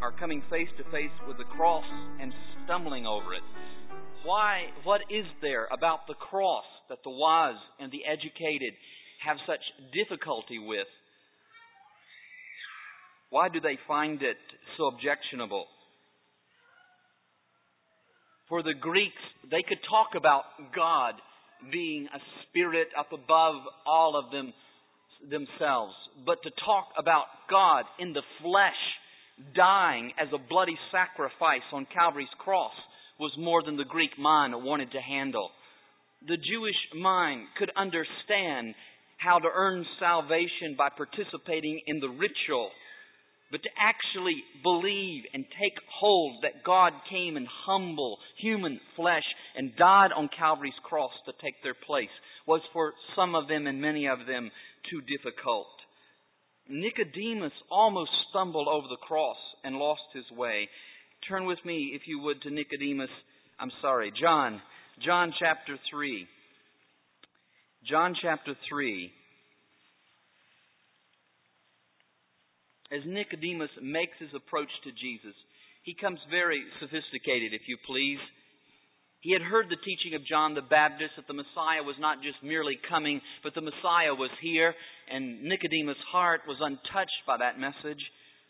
are coming face to face with the cross and stumbling over it. Why? What is there about the cross that the wise and the educated have such difficulty with? Why do they find it so objectionable? For the Greeks, they could talk about God being a spirit up above all of themselves. But to talk about God in the flesh, dying as a bloody sacrifice on Calvary's cross, was more than the Greek mind wanted to handle. The Jewish mind could understand how to earn salvation by participating in the ritual, but to actually believe and take hold that God came in humble human flesh and died on Calvary's cross to take their place was for some of them and many of them too difficult. Nicodemus almost stumbled over the cross and lost his way. Turn with me, if you would, to John chapter 3. John chapter 3. As Nicodemus makes his approach to Jesus, he comes very sophisticated, if you please. He had heard the teaching of John the Baptist that the Messiah was not just merely coming, but the Messiah was here, and Nicodemus' heart was untouched by that message.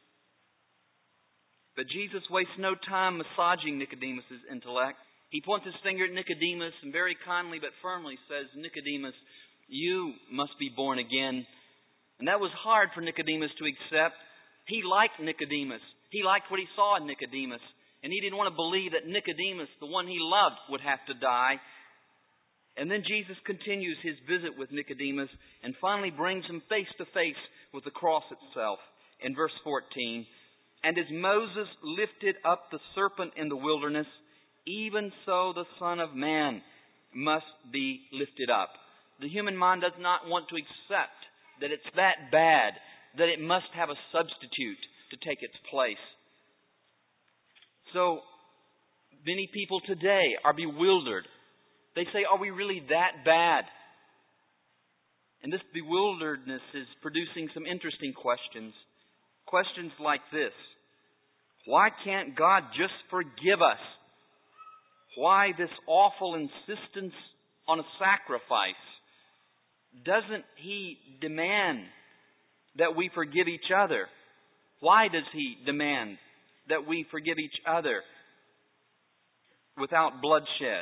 But Jesus wastes no time massaging Nicodemus' intellect. He points his finger at Nicodemus and very kindly but firmly says, "Nicodemus, you must be born again." And that was hard for Nicodemus to accept. He liked Nicodemus. He liked what he saw in Nicodemus. And he didn't want to believe that Nicodemus, the one he loved, would have to die. And then Jesus continues his visit with Nicodemus and finally brings him face to face with the cross itself. In verse 14, "And as Moses lifted up the serpent in the wilderness, even so the Son of Man must be lifted up." The human mind does not want to accept that it's that bad, that it must have a substitute to take its place. So many people today are bewildered. They say, are we really that bad? And this bewilderedness is producing some interesting questions. Questions like this: why can't God just forgive us? Why this awful insistence on a sacrifice? Doesn't He demand that we forgive each other? Why does He demand that we forgive each other without bloodshed?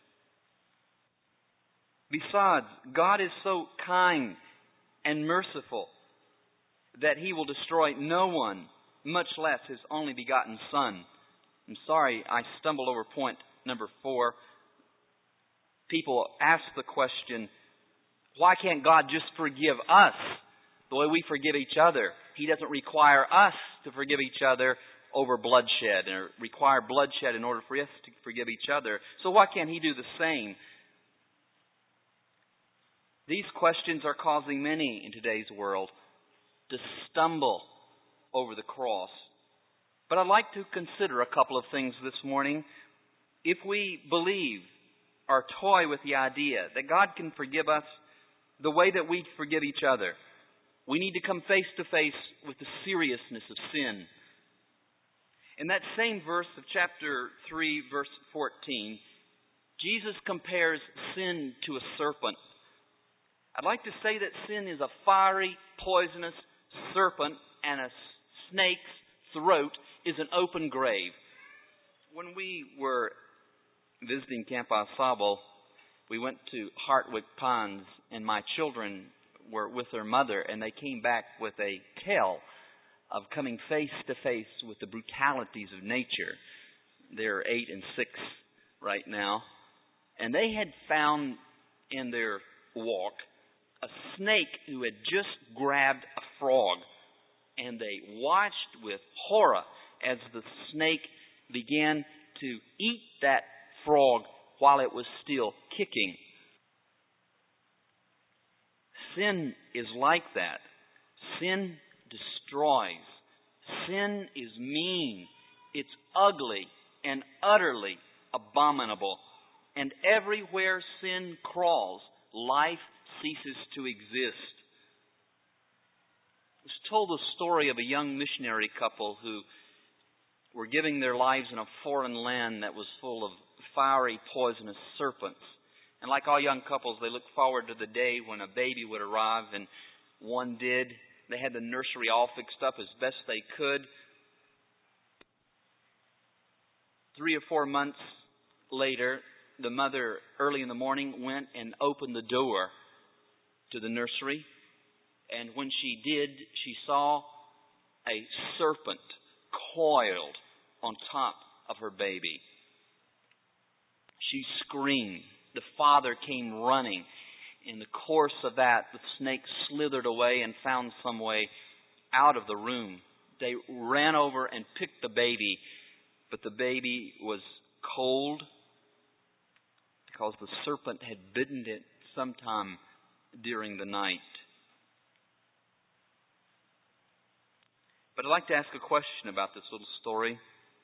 Besides, God is so kind and merciful that He will destroy no one, much less His only begotten Son. I'm sorry, I stumbled over point number 4. People ask the question, why can't God just forgive us the way we forgive each other? He doesn't require us to forgive each other over bloodshed, or require bloodshed in order for us to forgive each other. So why can't He do the same? These questions are causing many in today's world to stumble over the cross. But I'd like to consider a couple of things this morning. If we believe or toy with the idea that God can forgive us the way that we forgive each other, we need to come face to face with the seriousness of sin. In that same verse of chapter 3, verse 14, Jesus compares sin to a serpent. I'd like to say that sin is a fiery, poisonous serpent, and a snake's throat is an open grave. When we were visiting Camp Au Sable, we went to Hartwick Ponds, and my children were with their mother, and they came back with a tale of coming face to face with the brutalities of nature. They're 8 and 6 right now. And they had found in their walk a snake who had just grabbed a frog. And they watched with horror as the snake began to eat that frog while it was still kicking. Sin is like that. Sin destroys. Sin is mean. It's ugly and utterly abominable. And everywhere sin crawls, life ceases to exist. I was told the story of a young missionary couple who were giving their lives in a foreign land that was full of fiery, poisonous serpents. And like all young couples, they looked forward to the day when a baby would arrive, and one did. They had the nursery all fixed up as best they could. 3 or 4 months later, the mother, early in the morning, went and opened the door to the nursery. And when she did, she saw a serpent coiled on top of her baby. She screamed. The father came running. In the course of that, the snake slithered away and found some way out of the room. They ran over and picked the baby, but the baby was cold because the serpent had bitten it sometime during the night. But I'd like to ask a question about this little story.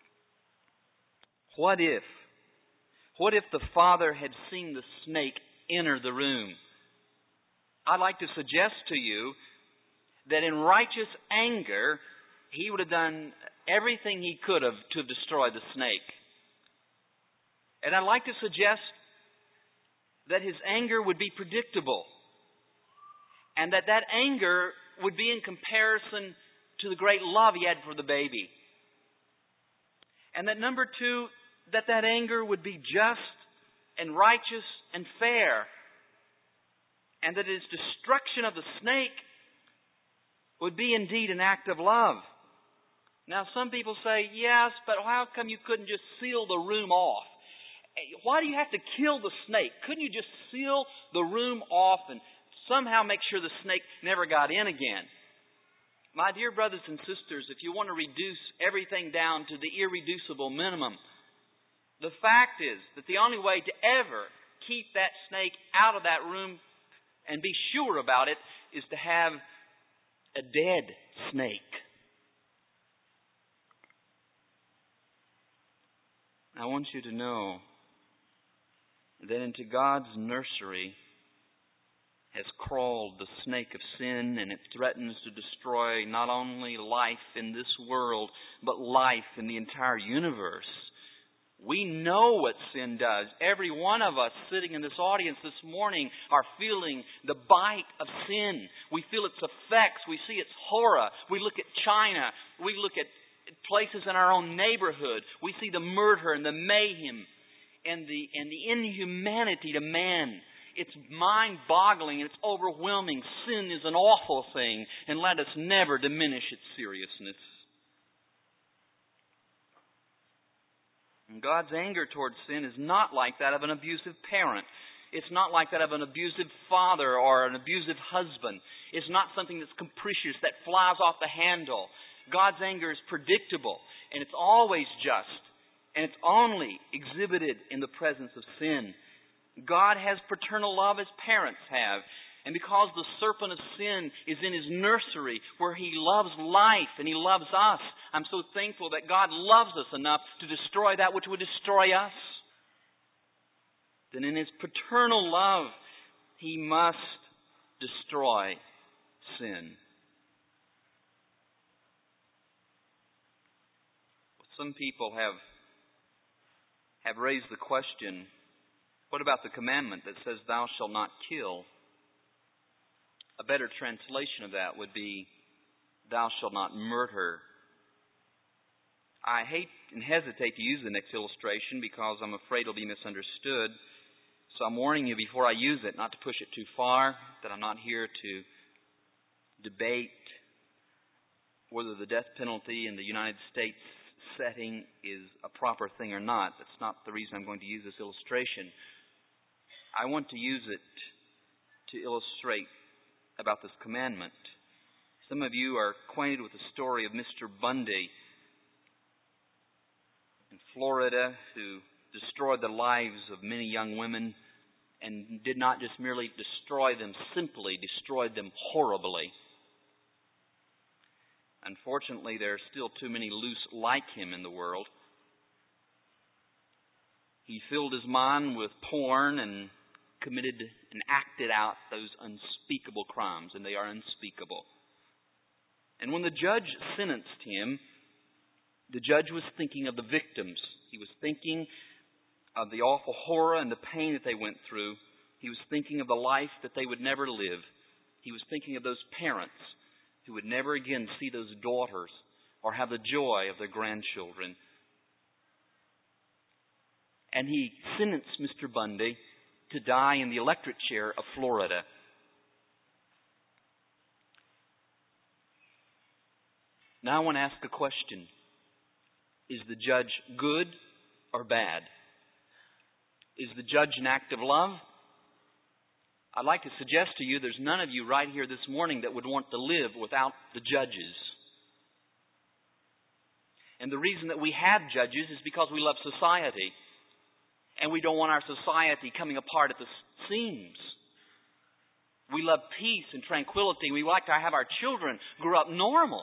What if the father had seen the snake enter the room? I'd like to suggest to you that in righteous anger, he would have done everything he could have to destroy the snake. And I'd like to suggest that his anger would be predictable, and that anger would be in comparison to the great love he had for the baby. And that number two, that anger would be just and righteous and fair. And that his destruction of the snake would be indeed an act of love. Now some people say, yes, but how come you couldn't just seal the room off? Why do you have to kill the snake? Couldn't you just seal the room off and somehow make sure the snake never got in again? My dear brothers and sisters, if you want to reduce everything down to the irreducible minimum, the fact is that the only way to ever keep that snake out of that room and be sure about it is to have a dead snake. I want you to know that into God's nursery has crawled the snake of sin, and it threatens to destroy not only life in this world, but life in the entire universe. We know what sin does. Every one of us sitting in this audience this morning are feeling the bite of sin. We feel its effects. We see its horror. We look at China. We look at places in our own neighborhood. We see the murder and the mayhem and the inhumanity to man. It's mind-boggling and it's overwhelming. Sin is an awful thing, and let us never diminish its seriousness. And God's anger towards sin is not like that of an abusive parent. It's not like that of an abusive father or an abusive husband. It's not something that's capricious, that flies off the handle. God's anger is predictable, and it's always just, and it's only exhibited in the presence of sin. God has paternal love as parents have. And because the serpent of sin is in his nursery where he loves life and he loves us, I'm so thankful that God loves us enough to destroy that which would destroy us. Then in his paternal love, he must destroy sin. Some people have raised the question, what about the commandment that says, thou shalt not kill? A better translation of that would be, thou shalt not murder. I hate and hesitate to use the next illustration because I'm afraid it'll be misunderstood. So I'm warning you before I use it not to push it too far, that I'm not here to debate whether the death penalty in the United States setting is a proper thing or not. That's not the reason I'm going to use this illustration. I want to use it to illustrate about this commandment. Some of you are acquainted with the story of Mr. Bundy in Florida, who destroyed the lives of many young women and did not just merely destroy them simply, destroyed them horribly. Unfortunately, there are still too many loose like him in the world. He filled his mind with porn and committed and acted out those unspeakable crimes, and they are unspeakable. And when the judge sentenced him, The judge was thinking of the victims. He was thinking of the awful horror and the pain that they went through. He was thinking of the life that they would never live. He was thinking of those parents who would never again see those daughters or have the joy of their grandchildren. And he sentenced Mr. Bundy to die in the electric chair of Florida. Now I want to ask a question. Is the judge good or bad? Is the judge an act of love? I'd like to suggest to you there's none of you right here this morning that would want to live without the judges. And the reason that we have judges is because we love society. And we don't want our society coming apart at the seams. We love peace and tranquility. We like to have our children grow up normal.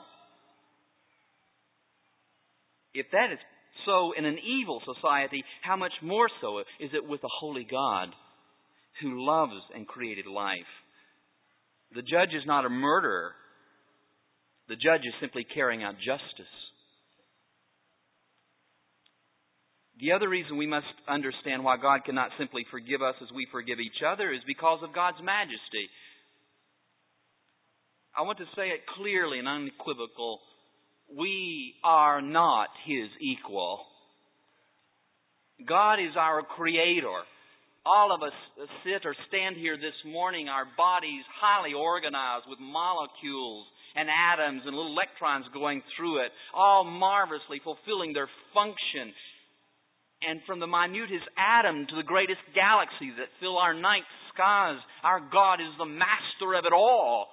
If that is so in an evil society, how much more so is it with a holy God who loves and created life? The judge is not a murderer. The judge is simply carrying out justice. The other reason we must understand why God cannot simply forgive us as we forgive each other is because of God's majesty. I want to say it clearly and unequivocal. We are not His equal. God is our Creator. All of us sit or stand here this morning, our bodies highly organized with molecules and atoms and little electrons going through it, all marvelously fulfilling their function. And from the minutest atom to the greatest galaxies that fill our night skies, our God is the master of it all.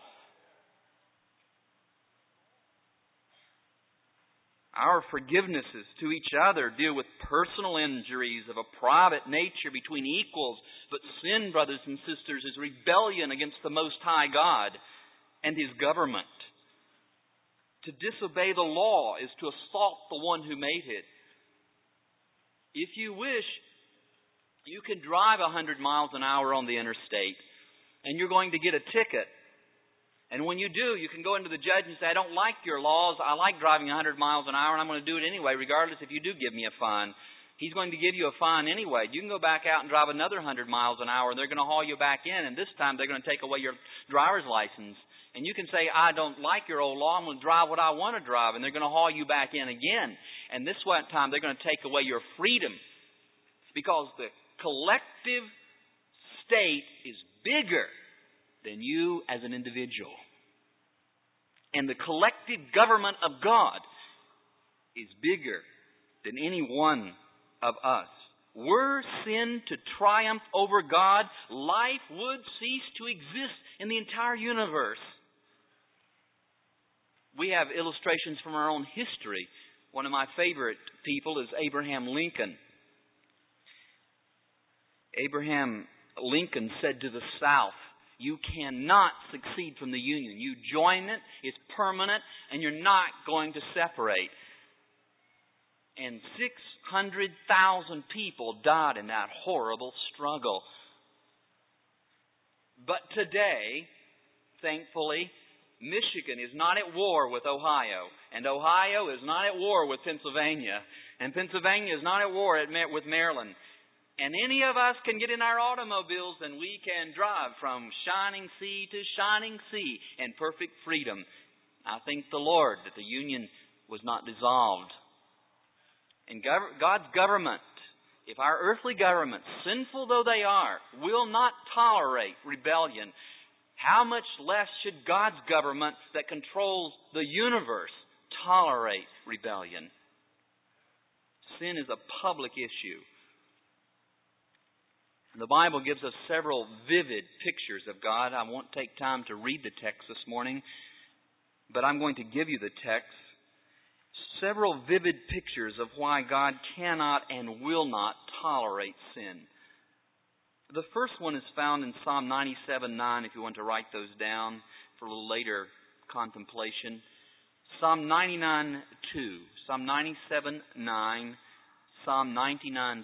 Our forgivenesses to each other deal with personal injuries of a private nature between equals. But sin, brothers and sisters, is rebellion against the Most High God and His government. To disobey the law is to assault the one who made it. If you wish, you can drive 100 miles an hour on the interstate, and you're going to get a ticket. And when you do, you can go into the judge and say, I don't like your laws. I like driving 100 miles an hour, and I'm going to do it anyway, regardless if you do give me a fine. He's going to give you a fine anyway. You can go back out and drive another 100 miles an hour, and they're going to haul you back in, and this time they're going to take away your driver's license. And you can say, I don't like your old law. I'm going to drive what I want to drive, and they're going to haul you back in again. And this time they're going to take away your freedom. It's because the collective state is bigger than you as an individual. And the collective government of God is bigger than any one of us. Were sin to triumph over God, life would cease to exist in the entire universe. We have illustrations from our own history. One of my favorite people is Abraham Lincoln. Abraham Lincoln said to the South, you cannot succeed from the Union. You join it, it's permanent, and you're not going to separate. And 600,000 people died in that horrible struggle. But today, thankfully, Michigan is not at war with Ohio, and Ohio is not at war with Pennsylvania, and Pennsylvania is not at war with Maryland. And any of us can get in our automobiles and we can drive from shining sea to shining sea in perfect freedom. I thank the Lord that the Union was not dissolved. And God's government, if our earthly governments, sinful though they are, will not tolerate rebellion, how much less should God's government that controls the universe tolerate rebellion? Sin is a public issue. The Bible gives us several vivid pictures of God. I won't take time to read the text this morning, but I'm going to give you the text. Several vivid pictures of why God cannot and will not tolerate sin. The first one is found in Psalm 97:9, if you want to write those down for a little later contemplation. Psalm 99:2, Psalm 97:9, Psalm 99:2.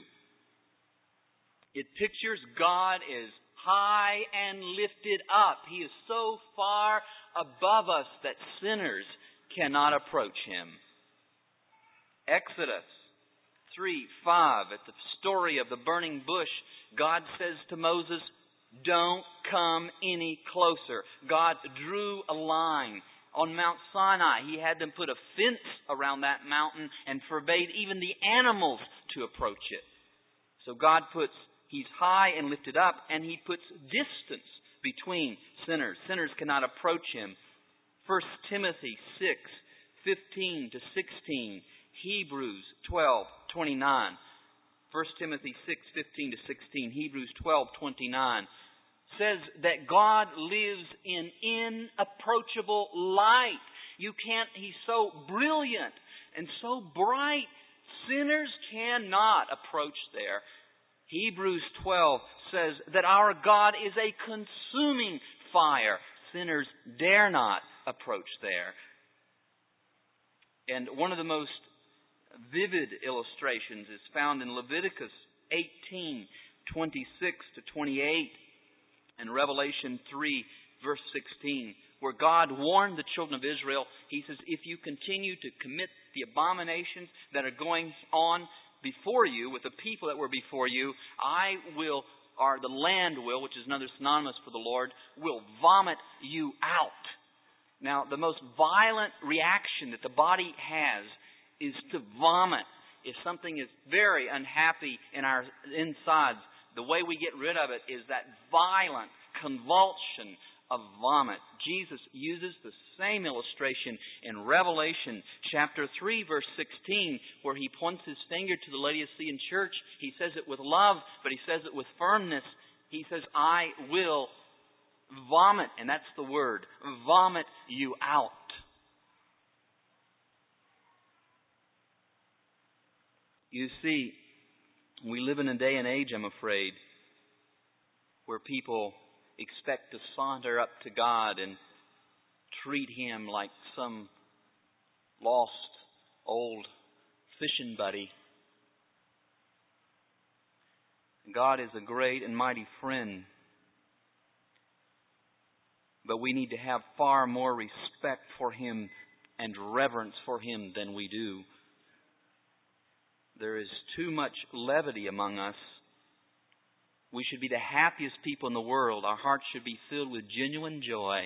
It pictures God as high and lifted up. He is so far above us that sinners cannot approach Him. Exodus 3:5, at the story of the burning bush, God says to Moses, don't come any closer. God drew a line. On Mount Sinai, He had them put a fence around that mountain and forbade even the animals to approach it. So God He's high and lifted up, and He puts distance between sinners. Sinners cannot approach Him. 1 Timothy 6:15 to 16, Hebrews 12:29. 1 Timothy 6:15 to 16, Hebrews 12:29 says that God lives in inapproachable light. He's so brilliant and so bright, sinners cannot approach there. Hebrews 12 says that our God is a consuming fire. Sinners dare not approach there. And one of the most vivid illustrations is found in Leviticus 18:26 to 28 and Revelation 3 verse 16, where God warned the children of Israel. He says, if you continue to commit the abominations that are going on before you with the people that were before you, the land will, which is another synonymous for the Lord, will vomit you out. Now, the most violent reaction that the body has is to vomit. If something is very unhappy in our insides, the way we get rid of it is that violent convulsion of vomit. Jesus uses the same illustration in Revelation chapter 3 verse 16, where He points His finger to the Laodicean church. He says it with love, but He says it with firmness. He says, I will vomit, and that's the word, vomit you out. You see, we live in a day and age, I'm afraid, where people expect to saunter up to God and treat Him like some lost old fishing buddy. God is a great and mighty friend, but we need to have far more respect for Him and reverence for Him than we do. There is too much levity among us. We should be the happiest people in the world. Our hearts should be filled with genuine joy.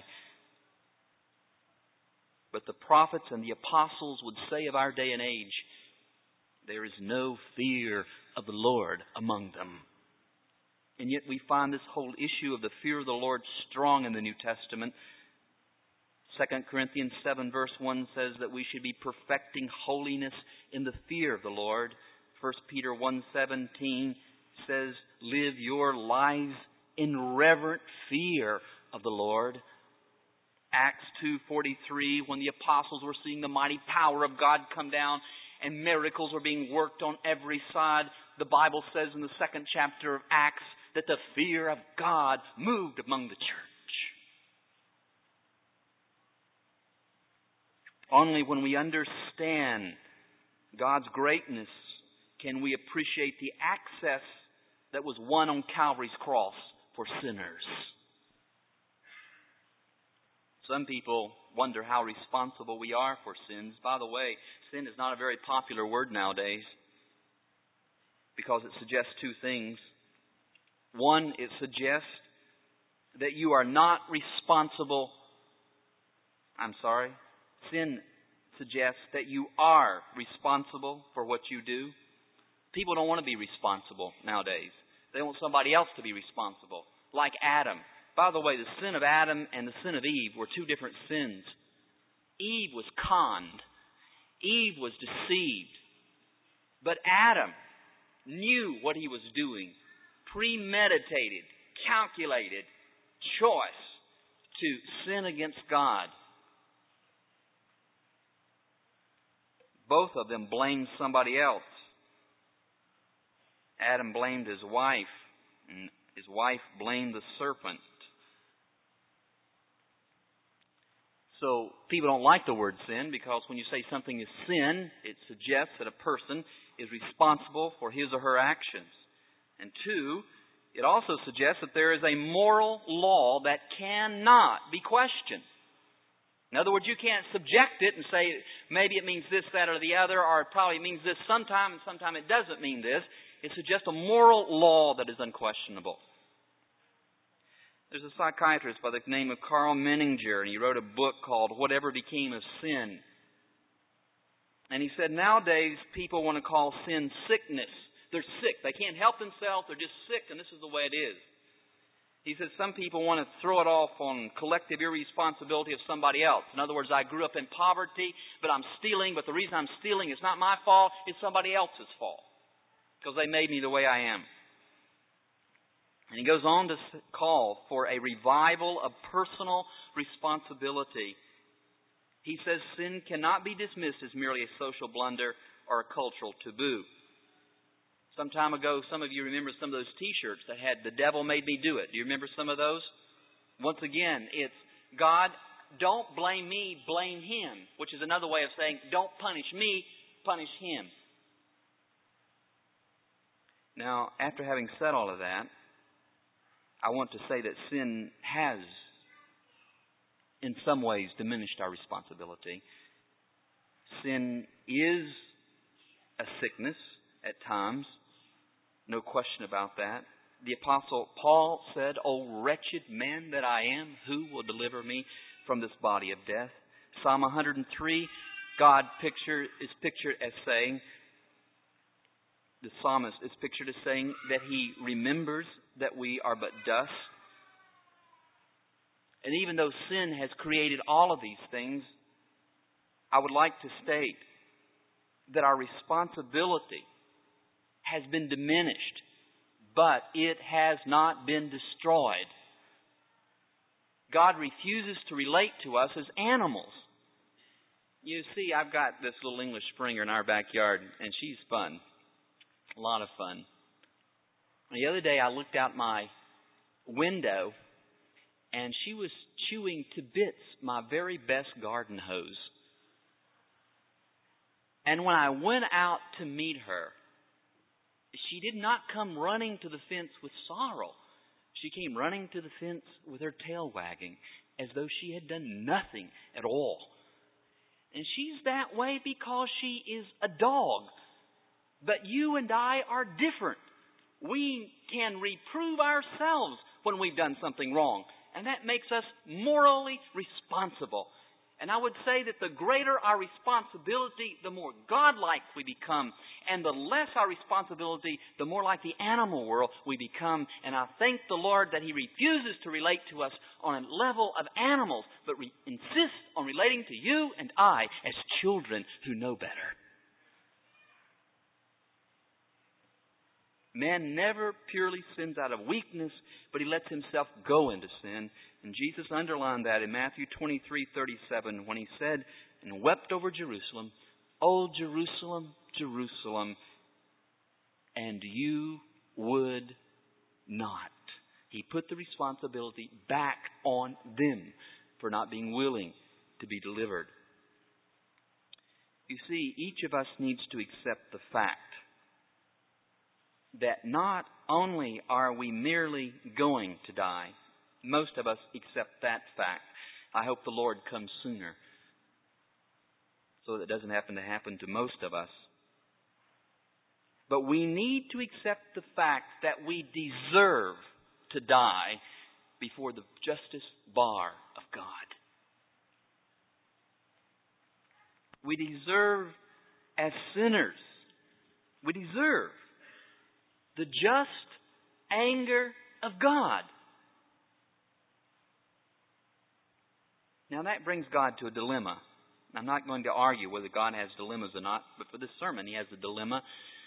But the prophets and the apostles would say of our day and age, there is no fear of the Lord among them. And yet we find this whole issue of the fear of the Lord strong in the New Testament. 2 Corinthians 7 verse 1 says that we should be perfecting holiness in the fear of the Lord. 1 Peter 1:17 says, live your lives in reverent fear of the Lord. Acts 2:43, when the apostles were seeing the mighty power of God come down and miracles were being worked on every side, the Bible says in the 2nd chapter of Acts that the fear of God moved among the church. Only when we understand God's greatness can we appreciate the access that was won on Calvary's cross for sinners. Some people wonder how responsible we are for sins. By the way, sin is not a very popular word nowadays because it suggests two things. One, it suggests that you are not responsible. Sin suggests that you are responsible for what you do. People don't want to be responsible nowadays. They want somebody else to be responsible, like Adam. By the way, the sin of Adam and the sin of Eve were two different sins. Eve was conned. Eve was deceived. But Adam knew what he was doing. Premeditated, calculated choice to sin against God. Both of them blamed somebody else. Adam blamed his wife, and his wife blamed the serpent. So people don't like the word sin because when you say something is sin, it suggests that a person is responsible for his or her actions. And two, it also suggests that there is a moral law that cannot be questioned. In other words, you can't subject it and say, maybe it means this, that, or the other, or it probably means this sometime, and sometime it doesn't mean this. It's just a moral law that is unquestionable. There's a psychiatrist by the name of Carl Menninger, and he wrote a book called Whatever Became of Sin. And he said, nowadays, people want to call sin sickness. They're sick. They can't help themselves. They're just sick, and this is the way it is. He says some people want to throw it off on collective irresponsibility of somebody else. In other words, I grew up in poverty, but I'm stealing, but the reason I'm stealing is not my fault, it's somebody else's fault. Because they made me the way I am. And he goes on to call for a revival of personal responsibility. He says sin cannot be dismissed as merely a social blunder or a cultural taboo. Some time ago, some of you remember some of those T-shirts that had "The devil made me do it." Do you remember some of those? Once again, it's God, don't blame me, blame Him. Which is another way of saying, don't punish me, punish Him. Now, after having said all of that, I want to say that sin has, in some ways, diminished our responsibility. Sin is a sickness at times. No question about that. The Apostle Paul said, "O wretched man that I am, who will deliver me from this body of death?" Psalm 103, God is pictured as saying, the psalmist is pictured as saying that He remembers that we are but dust. And even though sin has created all of these things, I would like to state that our responsibility has been diminished, but it has not been destroyed. God refuses to relate to us as animals. You see, I've got this little English Springer in our backyard, and she's fun. A lot of fun. The other day I looked out my window, and she was chewing to bits my very best garden hose. And when I went out to meet her, she did not come running to the fence with sorrow. She came running to the fence with her tail wagging, as though she had done nothing at all. And she's that way because she is a dog. But you and I are different. We can reprove ourselves when we've done something wrong. And that makes us morally responsible. And I would say that the greater our responsibility, the more godlike we become. And the less our responsibility, the more like the animal world we become. And I thank the Lord that He refuses to relate to us on a level of animals, but insists on relating to you and I as children who know better. Man never purely sins out of weakness, but he lets himself go into sin. And Jesus underlined that in Matthew 23:37 when He said, and wept over Jerusalem, "O Jerusalem, Jerusalem, and you would not." He put the responsibility back on them for not being willing to be delivered. You see, each of us needs to accept the fact that not only are we merely going to die, most of us accept that fact. I hope the Lord comes sooner so that it doesn't happen to most of us. But we need to accept the fact that we deserve to die before the justice bar of God. We deserve, as sinners, we deserve the just anger of God. Now that brings God to a dilemma. I'm not going to argue whether God has dilemmas or not, but for this sermon He has a dilemma.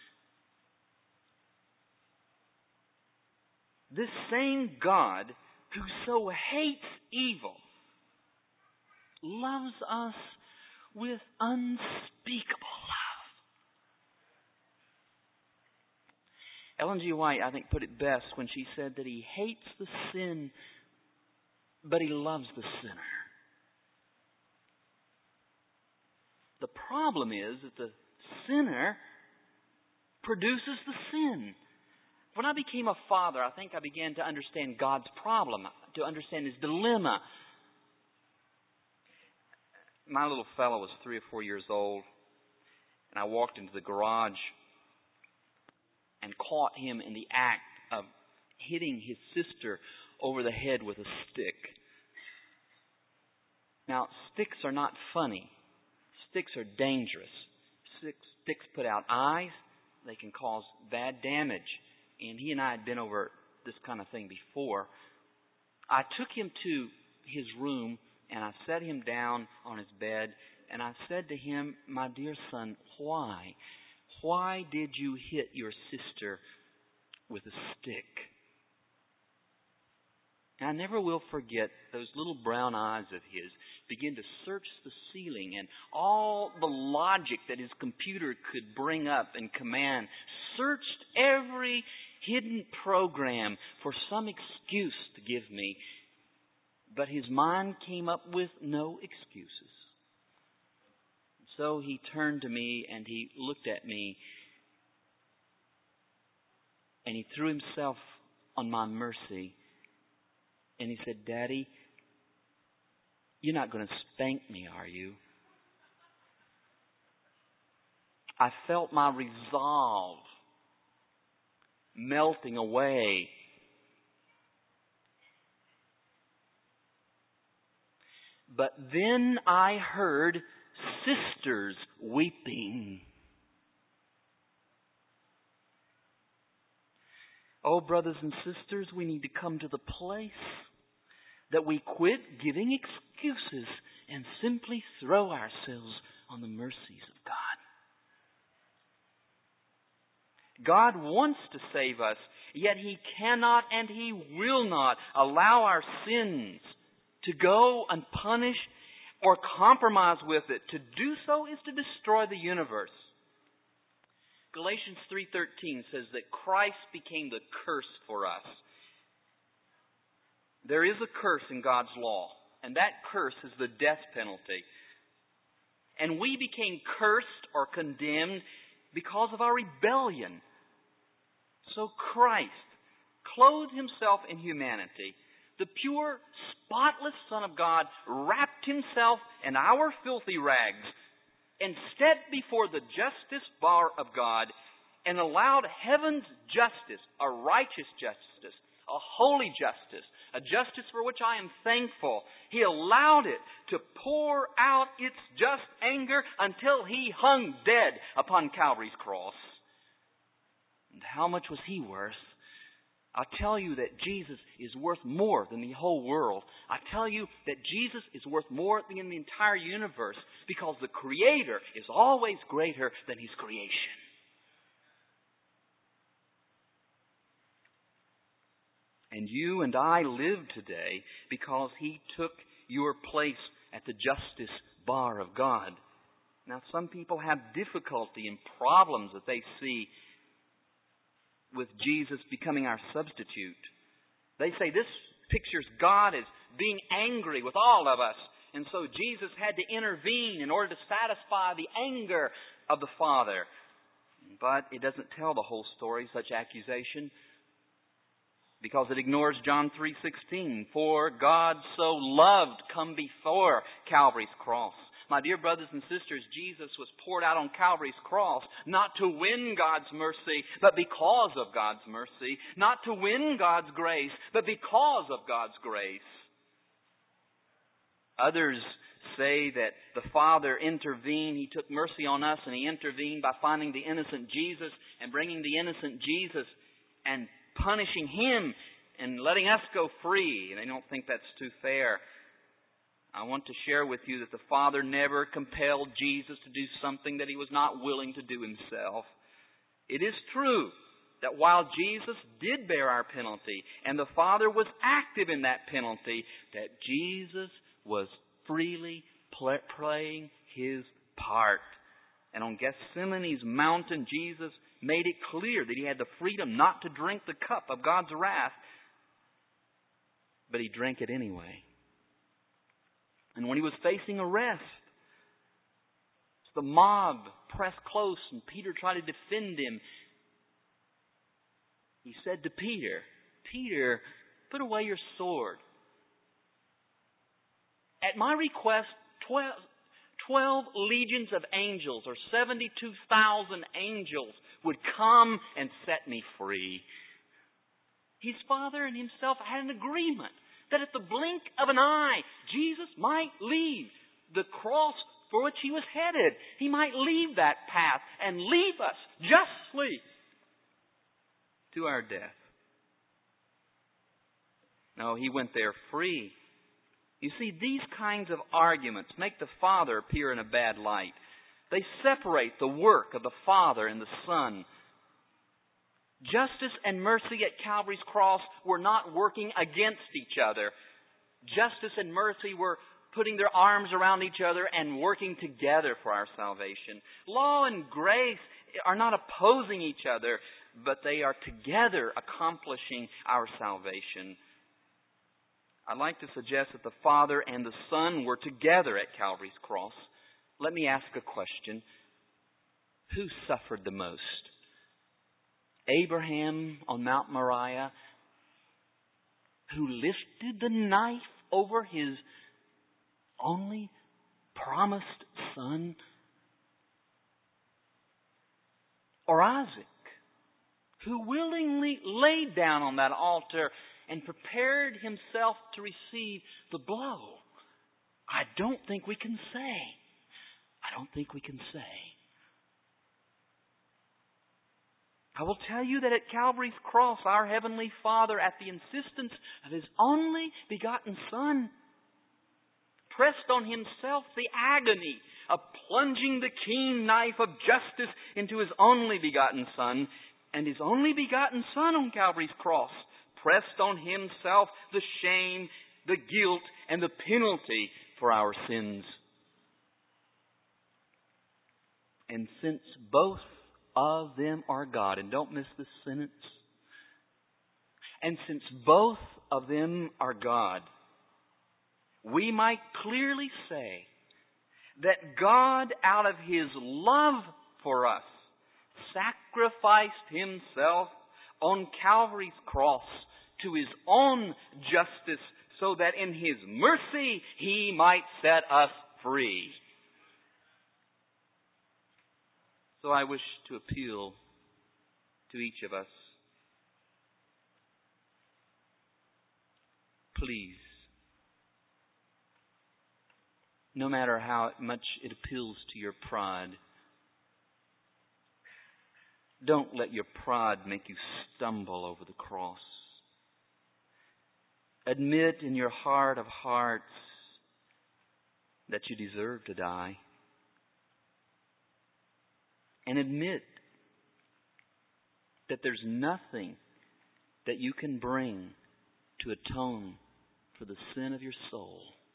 This same God who so hates evil loves us with unspeakable love. Ellen G. White, I think, put it best when she said that He hates the sin, but He loves the sinner. The problem is that the sinner produces the sin. When I became a father, I think I began to understand God's problem, to understand His dilemma. my little fellow was 3 or 4 years old, and I walked into the garage and caught him in the act of hitting his sister over the head with a stick. Now, sticks are not funny. Sticks are dangerous. Sticks put out eyes. They can cause bad damage. And he and I had been over this kind of thing before. I took him to his room and I set him down on his bed and I said to him, "My dear son, why? Why did you hit your sister with a stick?" And I never will forget those little brown eyes of his begin to search the ceiling, and all the logic that his computer could bring up and command searched every hidden program for some excuse to give me. But his mind came up with no excuses. So he turned to me and he looked at me and he threw himself on my mercy. And he said, "Daddy, you're not going to spank me, are you?" I felt my resolve melting away. But then I heard sisters weeping. Oh, brothers and sisters, we need to come to the place that we quit giving excuses and simply throw ourselves on the mercies of God. God wants to save us, yet He cannot and He will not allow our sins to go unpunished or compromise with it. To do so is to destroy the universe. Galatians 3:13 says that Christ became the curse for us. There is a curse in God's law, and that curse is the death penalty. And we became cursed or condemned because of our rebellion. So Christ clothed Himself in humanity. The pure, spotless Son of God wrapped Himself in our filthy rags and stepped before the justice bar of God and allowed heaven's justice, a righteous justice, a holy justice, a justice for which I am thankful. He allowed it to pour out its just anger until He hung dead upon Calvary's cross. And how much was He worth? I tell you that Jesus is worth more than the whole world. I tell you that Jesus is worth more than the entire universe, because the Creator is always greater than His creation. And you and I live today because He took your place at the justice bar of God. Now, some people have difficulty and problems that they see with Jesus becoming our substitute. They say this pictures God as being angry with all of us, and so Jesus had to intervene in order to satisfy the anger of the Father. But it doesn't tell the whole story, such accusation, because it ignores John 3:16. For God so loved, come before Calvary's cross. My dear brothers and sisters, Jesus was poured out on Calvary's cross not to win God's mercy, but because of God's mercy. Not to win God's grace, but because of God's grace. Others say that the Father intervened. He took mercy on us, and He intervened by finding the innocent Jesus and bringing the innocent Jesus and punishing Him and letting us go free. They don't think that's too fair. I want to share with you that the Father never compelled Jesus to do something that He was not willing to do Himself. It is true that while Jesus did bear our penalty and the Father was active in that penalty, that Jesus was freely playing His part. And on Gethsemane's mountain, Jesus made it clear that He had the freedom not to drink the cup of God's wrath, but He drank it anyway. And when He was facing arrest, the mob pressed close and Peter tried to defend Him. He said to Peter, "Peter, put away your sword. At my request, 12 legions of angels, or 72,000 angels, would come and set me free. His Father and Himself had an agreement that at the blink of an eye, Jesus might leave the cross for which He was headed. He might leave that path and leave us justly to our death. No, He went there free. You see, these kinds of arguments make the Father appear in a bad light. They separate the work of the Father and the Son. Justice and mercy at Calvary's cross were not working against each other. Justice and mercy were putting their arms around each other and working together for our salvation. Law and grace are not opposing each other, but they are together accomplishing our salvation. I'd like to suggest that the Father and the Son were together at Calvary's cross. Let me ask a question. Who suffered the most? Abraham on Mount Moriah, who lifted the knife over his only promised son? Or Isaac, who willingly laid down on that altar and prepared himself to receive the blow? I don't think we can say. I will tell you that at Calvary's cross, our Heavenly Father, at the insistence of His only begotten Son, pressed on Himself the agony of plunging the keen knife of justice into His only begotten Son. And His only begotten Son on Calvary's cross pressed on Himself the shame, the guilt, and the penalty for our sins. And since both of them are God, and don't miss this sentence, and since both of them are God, we might clearly say that God, out of His love for us, sacrificed Himself on Calvary's cross to His own justice, so that in His mercy He might set us free. So I wish to appeal to each of us. Please, no matter how much it appeals to your pride, don't let your pride make you stumble over the cross. Admit in your heart of hearts that you deserve to die. And admit that there's nothing that you can bring to atone for the sin of your soul.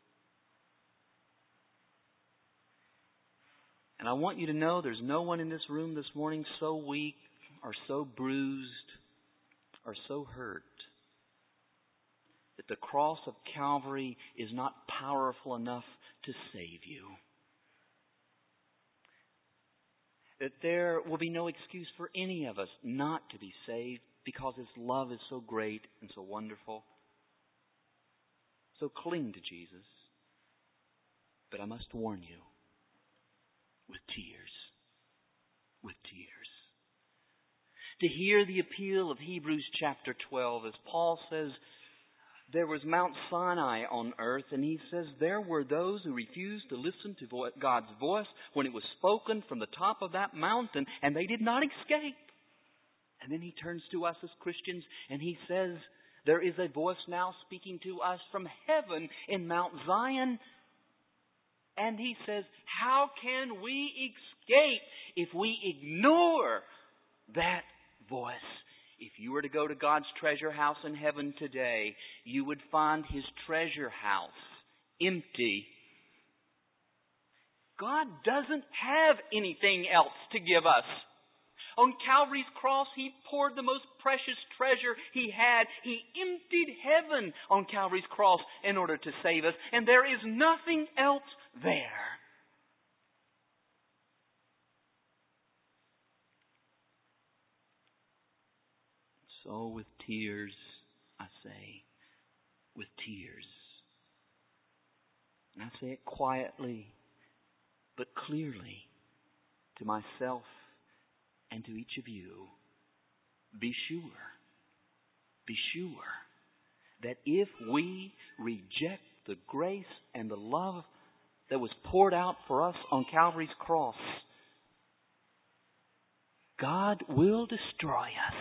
And I want you to know there's no one in this room this morning so weak or so bruised or so hurt that the cross of Calvary is not powerful enough to save you. That there will be no excuse for any of us not to be saved because His love is so great and so wonderful. So cling to Jesus. But I must warn you, with tears. With tears. To hear the appeal of Hebrews chapter 12, as Paul says, there was Mount Sinai on earth, and he says there were those who refused to listen to God's voice when it was spoken from the top of that mountain, and they did not escape. And then he turns to us as Christians, and he says there is a voice now speaking to us from heaven in Mount Zion. And he says, how can we escape if we ignore that voice? If you were to go to God's treasure house in heaven today, you would find His treasure house empty. God doesn't have anything else to give us. On Calvary's cross, He poured the most precious treasure He had. He emptied heaven on Calvary's cross in order to save us. And there is nothing else there. So with tears, I say, with tears. And I say it quietly but clearly to myself and to each of you, be sure that if we reject the grace and the love that was poured out for us on Calvary's cross, God will destroy us.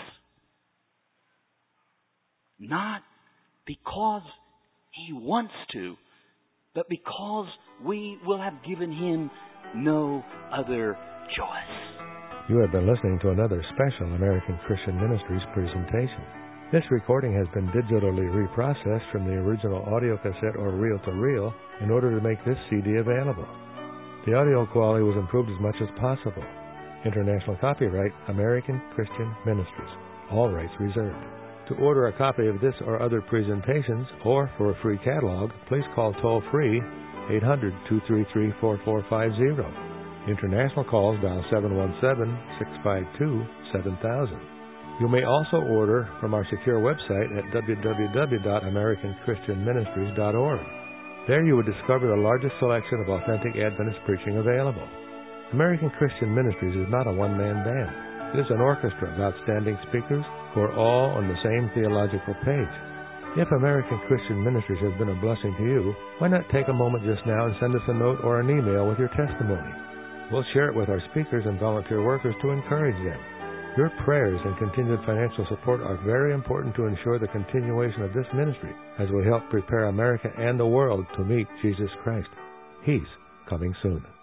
Not because He wants to, but because we will have given Him no other choice. You have been listening to another special American Christian Ministries presentation. This recording has been digitally reprocessed from the original audio cassette or reel-to-reel in order to make this CD available. The audio quality was improved as much as possible. International copyright, American Christian Ministries. All rights reserved. To order a copy of this or other presentations, or for a free catalog, please call toll-free 800-233-4450. International calls dial 717-652-7000. You may also order from our secure website at www.americanchristianministries.org. There you will discover the largest selection of authentic Adventist preaching available. American Christian Ministries is not a one-man band. It is an orchestra of outstanding speakers who are all on the same theological page. If American Christian Ministries has been a blessing to you, why not take a moment just now and send us a note or an email with your testimony? We'll share it with our speakers and volunteer workers to encourage them. Your prayers and continued financial support are very important to ensure the continuation of this ministry as we help prepare America and the world to meet Jesus Christ. He's coming soon.